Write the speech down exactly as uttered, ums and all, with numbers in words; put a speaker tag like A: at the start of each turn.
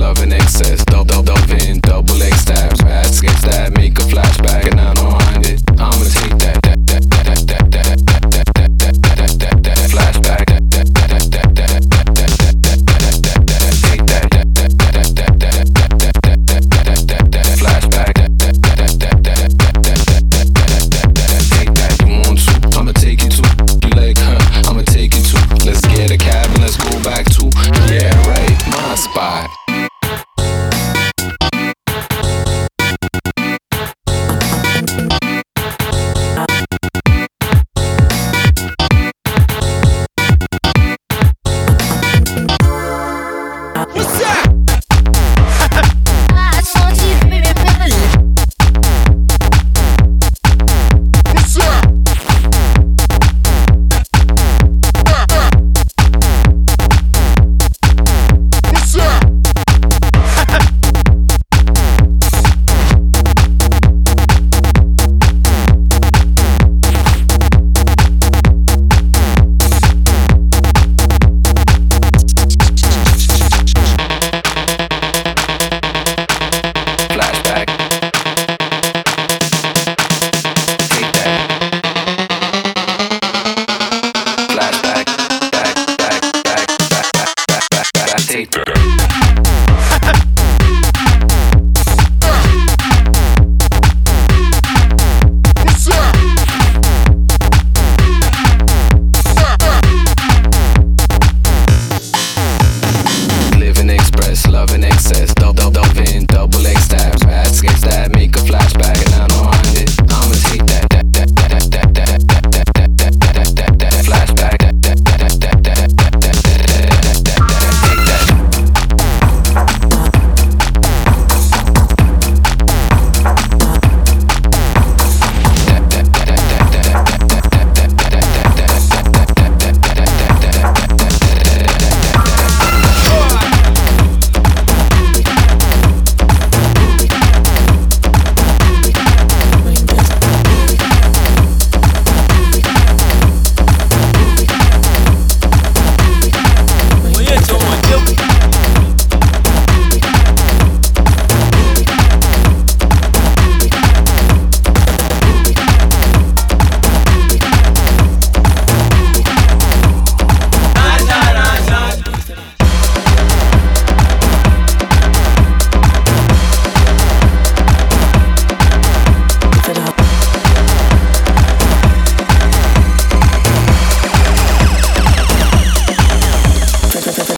A: love in excess. Double, double in, double X stabs. Fast sketch that, make a flashback, and I don't mind it. I'ma take that, that, that, that, that, that, that, that, that, that, that, that, that, flashback. That, that, that, that, that, that, that, that, that, that, that, that, take that, that, that, that, that, that, that, that, that, that, that, that, flashback. That, that, that, that, that, that, that, that, that, that, that, take that. You want to? I'ma take you to. You like, huh? I'ma take you to. Let's get a cab and let's go back to. Yeah, right, my spot. Take